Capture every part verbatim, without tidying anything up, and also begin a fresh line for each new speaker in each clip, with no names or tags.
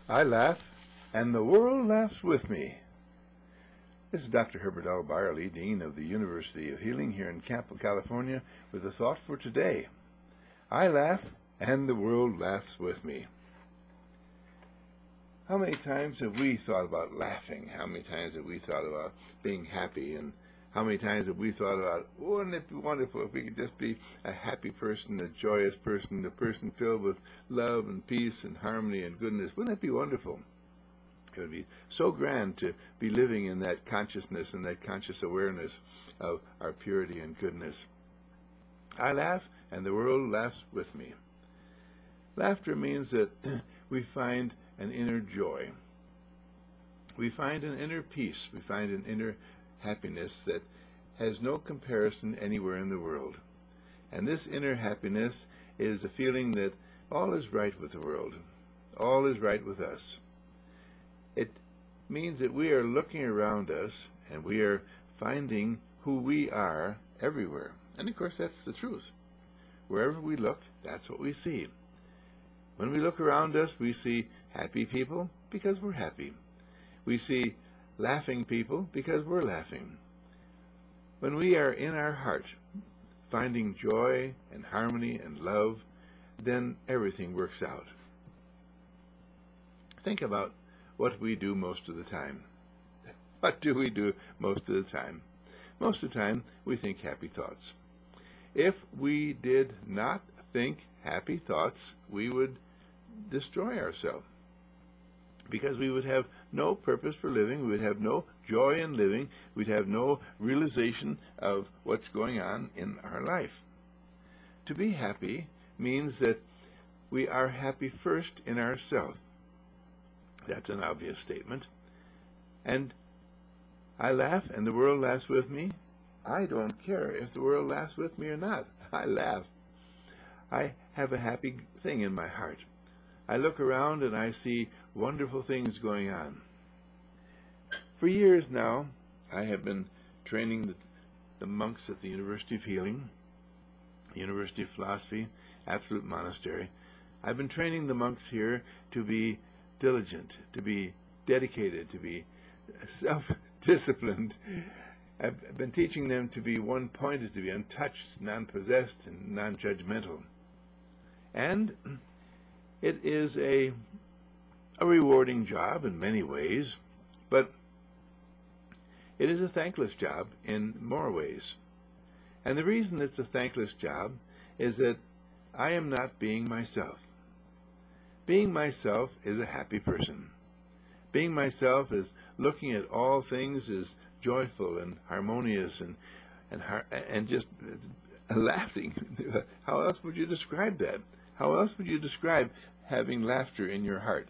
I laugh, and the world laughs with me. This is Doctor Herbert L. Byerly, Dean of the University of Healing here in Campo, California, with a thought for today. I laugh, and the world laughs with me. How many times have we thought about laughing? How many times have we thought about being happy? And how many times have we thought about, wouldn't it be wonderful if we could just be a happy person, a joyous person, a person filled with love and peace and harmony and goodness? Wouldn't it be wonderful? It would be so grand to be living in that consciousness and that conscious awareness of our purity and goodness. I laugh, and the world laughs with me. Laughter means that we find an inner joy. We find an inner peace. We find an inner happiness that has no comparison anywhere in the world. And this inner happiness is a feeling that all is right with the world. All is right with us. It means that we are looking around us and we are finding who we are everywhere. And of course that's the truth. Wherever we look, that's what we see. When we look around us, we see happy people because we're happy. We see laughing people because we're laughing. When we are in our heart, finding joy and harmony and love, then everything works out. Think about what we do most of the time. What do we do most of the time? Most of the time, we think happy thoughts. If we did not think happy thoughts, we would destroy ourselves, because we would have no purpose for living, we would have no joy in living, we'd have no realization of what's going on in our life. To be happy means that we are happy first in ourselves. That's an obvious statement. And I laugh, and the world laughs with me. I don't care if the world laughs with me or not. I laugh. I have a happy thing in my heart. I look around and I see wonderful things going on. For years now, I have been training the, the monks at the University of Healing, University of Philosophy, Absolute Monastery. I've been training the monks here to be diligent, to be dedicated, to be self-disciplined. I've been teaching them to be one-pointed, to be untouched, non-possessed, and non-judgmental. And it is a, a rewarding job in many ways, but it is a thankless job in more ways. And the reason it's a thankless job is that I am not being myself. Being myself is a happy person. Being myself is looking at all things as joyful and harmonious and and and just laughing. How else would you describe that? How else would you describe having laughter in your heart?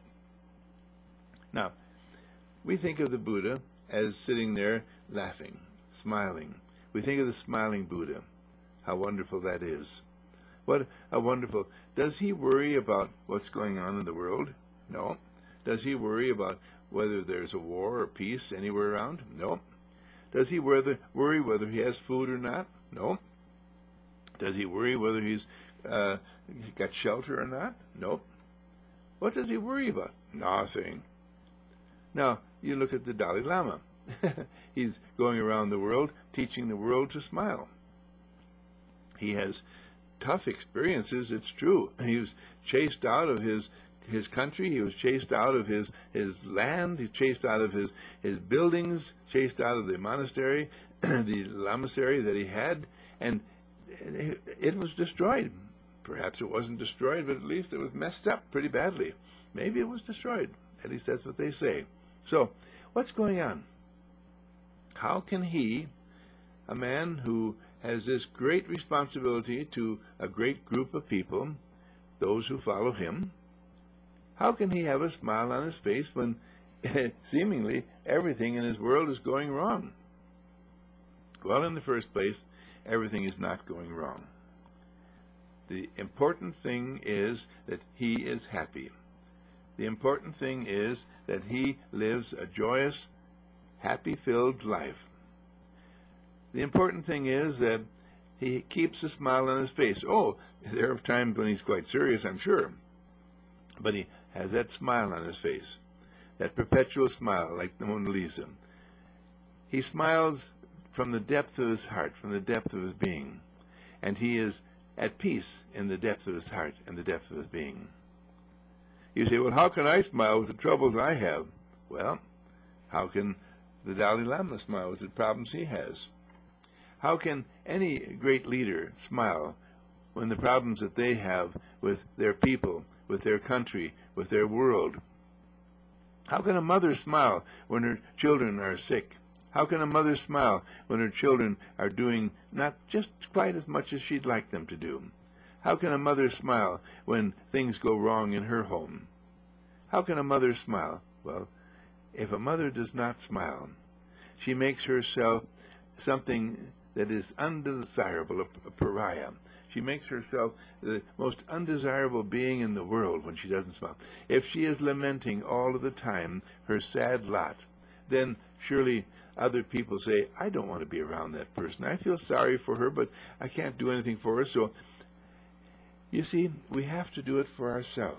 Now, we think of the Buddha as sitting there laughing, smiling. We think of the smiling Buddha. How wonderful that is. What a wonderful... Does he worry about what's going on in the world? No. Does he worry about whether there's a war or peace anywhere around? No. Does he worry whether he has food or not? No. Does he worry whether he's uh, got shelter or not? No. What does he worry about? Nothing. Now, you look at the Dalai Lama. He's going around the world teaching the world to smile. He has tough experiences, it's true. He was chased out of his his country, he was chased out of his his land, he chased out of his his buildings, chased out of the monastery, the lamasery that he had, and it, it was destroyed. Perhaps it wasn't destroyed, but at least it was messed up pretty badly. Maybe it was destroyed. At least that's what they say. So, what's going on? How can he, a man who has this great responsibility to a great group of people, those who follow him, how can he have a smile on his face when seemingly everything in his world is going wrong? Well, in the first place, everything is not going wrong. The important thing is that he is happy. The important thing is that he lives a joyous, happy-filled life. The important thing is that he keeps a smile on his face. Oh, there are times when he's quite serious, I'm sure. But he has that smile on his face, that perpetual smile like the Mona Lisa. He smiles from the depth of his heart, from the depth of his being, and he is at peace in the depth of his heart and the depth of his being. You say, well, how can I smile with the troubles I have? Well, how can the Dalai Lama smile with the problems he has? How can any great leader smile when the problems that they have with their people, with their country, with their world? How can a mother smile when her children are sick? How can a mother smile when her children are doing not just quite as much as she'd like them to do? How can a mother smile when things go wrong in her home? How can a mother smile? Well, if a mother does not smile, she makes herself something that is undesirable, a, a pariah. She makes herself the most undesirable being in the world when she doesn't smile. If she is lamenting all of the time her sad lot, then surely other people say, I don't want to be around that person. I feel sorry for her, but I can't do anything for her. So, you see, we have to do it for ourselves.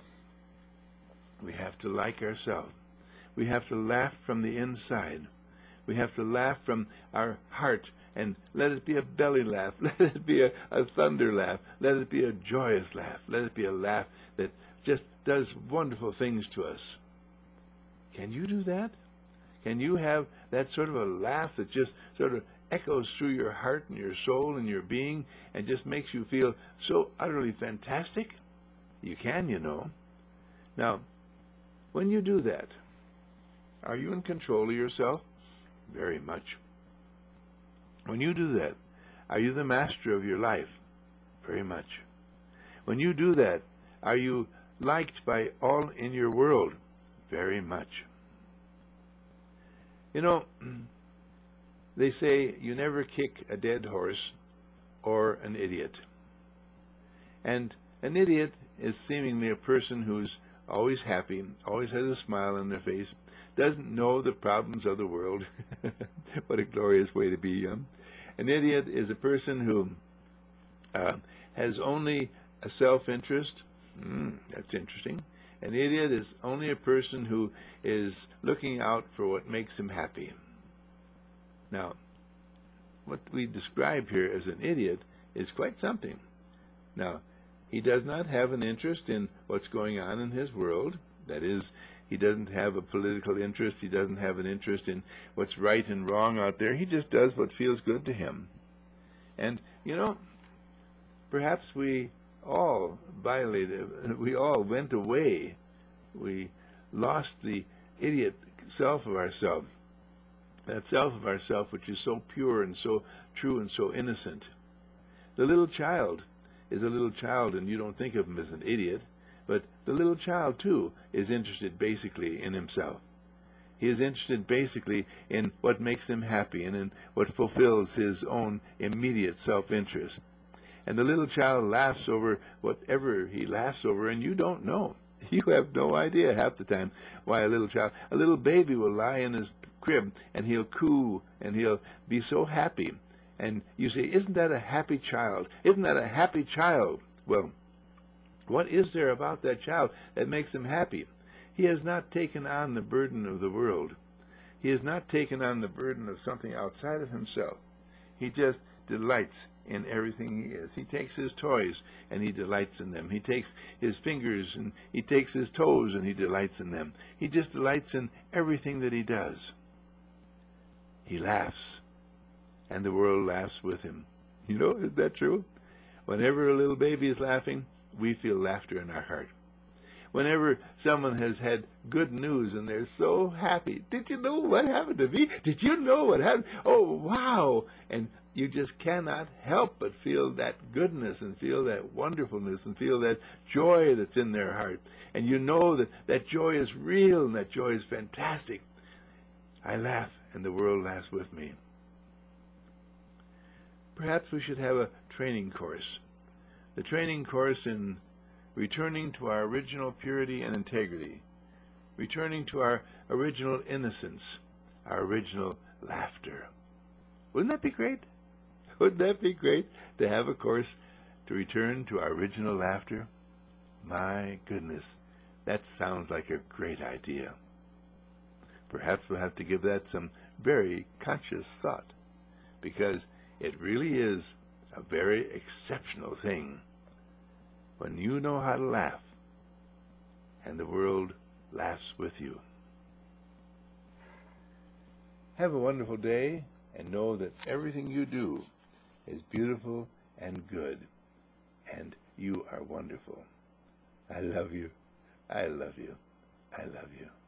We have to like ourselves. We have to laugh from the inside. We have to laugh from our heart, and let it be a belly laugh. Let it be a, a thunder laugh. Let it be a joyous laugh. Let it be a laugh that just does wonderful things to us. Can you do that? Can you have that sort of a laugh that just sort of echoes through your heart and your soul and your being and just makes you feel so utterly fantastic? You can, you know. Now, when you do that, are you in control of yourself? Very much. When you do that, are you the master of your life? Very much. When you do that, are you liked by all in your world? Very much. You know, they say you never kick a dead horse or an idiot. And an idiot is seemingly a person who's always happy, always has a smile on their face, doesn't know the problems of the world. What a glorious way to be. Um, an idiot is a person who uh, has only a self-interest. Mm, that's interesting. An idiot is only a person who is looking out for what makes him happy. Now, what we describe here as an idiot is quite something. Now, he does not have an interest in what's going on in his world. That is, he doesn't have a political interest. He doesn't have an interest in what's right and wrong out there. He just does what feels good to him. And, you know, perhaps we all violated, we all went away. We lost the idiot self of ourselves. That self of ourself which is so pure and so true and so innocent. The little child is a little child, and you don't think of him as an idiot, but the little child, too, is interested basically in himself. He is interested basically in what makes him happy and in what fulfills his own immediate self-interest. And the little child laughs over whatever he laughs over, and you don't know. You have no idea half the time why a little child, a little baby will lie in his crib, and he'll coo, and he'll be so happy. And you say, isn't that a happy child? Isn't that a happy child? Well, what is there about that child that makes him happy? He has not taken on the burden of the world. He has not taken on the burden of something outside of himself. He just delights in everything he is. He takes his toys and he delights in them. He takes his fingers and he takes his toes and he delights in them. He just delights in everything that he does. He laughs, and the world laughs with him. You know, is that true? Whenever a little baby is laughing, we feel laughter in our heart. Whenever someone has had good news and they're so happy, did you know what happened to me? Did you know what happened? Oh, wow! And you just cannot help but feel that goodness and feel that wonderfulness and feel that joy that's in their heart. And you know that that joy is real and that joy is fantastic. I laugh and the world laughs with me. Perhaps we should have a training course. The training course in returning to our original purity and integrity, returning to our original innocence, our original laughter. Wouldn't that be great? Wouldn't that be great to have a course to return to our original laughter? My goodness, That sounds like a great idea. Perhaps we'll have to give that some very conscious thought, because it really is a very exceptional thing when you know how to laugh and the world laughs with you. Have a wonderful day, and know that everything you do is beautiful and good, and you are wonderful. I love you. I love you. I love you.